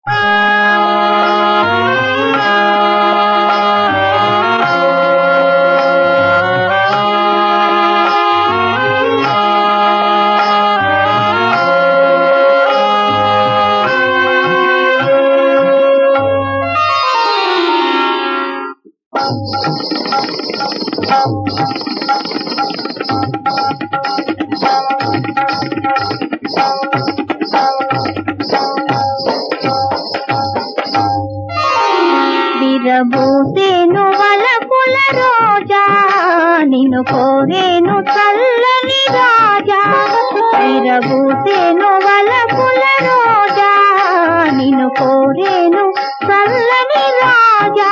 విరబూసేను వలపుల రోజా నిన్ను కోరేను చల్లని రాజా. విరబూసేను వలపుల రోజా నిన్ను కోరేను చల్లని రాజా.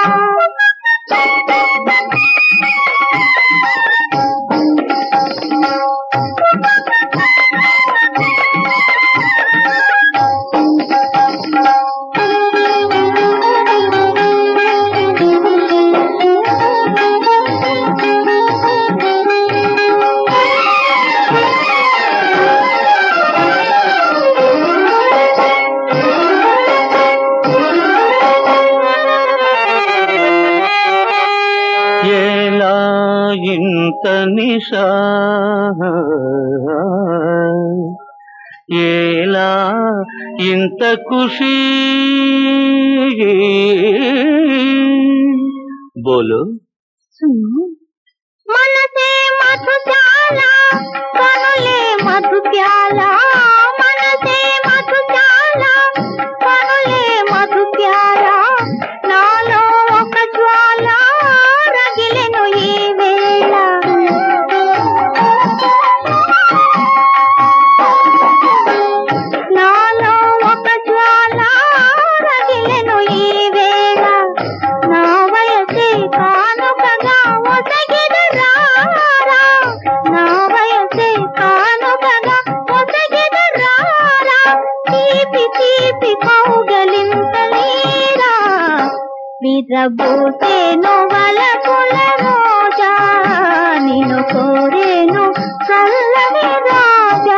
ఇంత నిశా ఏలా ఇంత ఖుషీ బోలో. మనసే మధుశాల కనులే మధుప్యాల. మనసే మధుశాల కనులే మధుప్యాల. నాలో ఒక జ్వాల రగిలెను ఈ వేళ. నాలో ఒక జ్వాల రగిలెను ఈ వేళ. నా వయసే కానుకగా ఒసగిదరారా. నా వయసే కానుకగా ఒసగిదరారా. తీపి తీపి కౌగలింతలేరా. విరబూసేను వలపుల రోజా నిన్ను కోరేను చల్లని రాజా.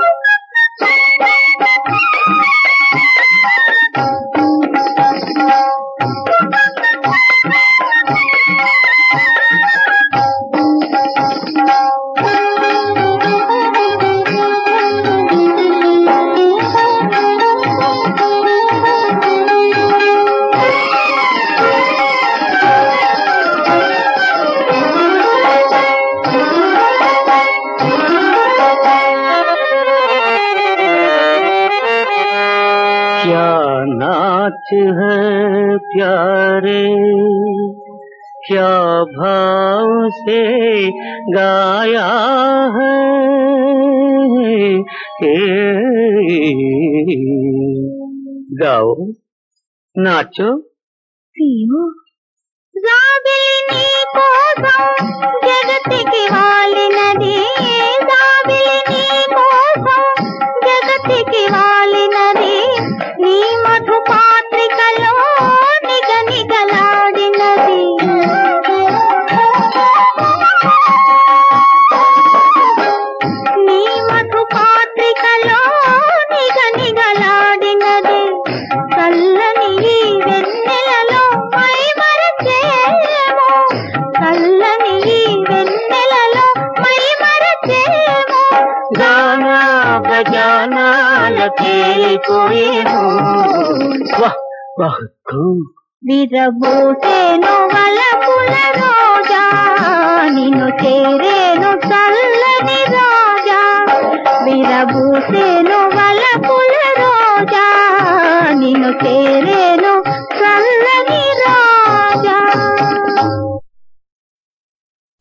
क्या नाच है प्यारे, क्या भाव से गाया है, गाओ नाचो జాబిలిని కోసం జగతికి వాలినది. జాబిలిని కోసం జగతికి వాలినది. నీ మధు పాత్రికలో నిగనిగలాడినది. నీ మధు పాత్రికలో నిగనిగలాడినది. చల్లని ఈ వెన్నెలలో మై మరచేమో. చల్లని ఈ వెన్నెలలో మై మరచేమో. गाना बजाना लतेलिपोయేను. वाह वाह खूब. విరబూసేను వలపుల రోజా నిన్ను చేరేను చల్లని రాజా. విరబూసేను వలపుల రోజా నిన్ను చేరేను